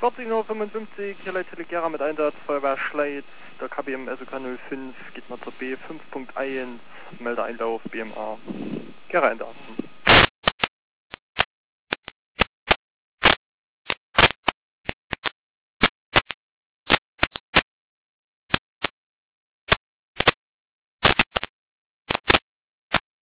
14:55 Uhr, hier Leute Telegera mit Einsatz, Feuerwehr Schleiz, der KBM SOK 05, geht mal zur B 5.1, Meldeeinlauf BMA. Gera Einsatz.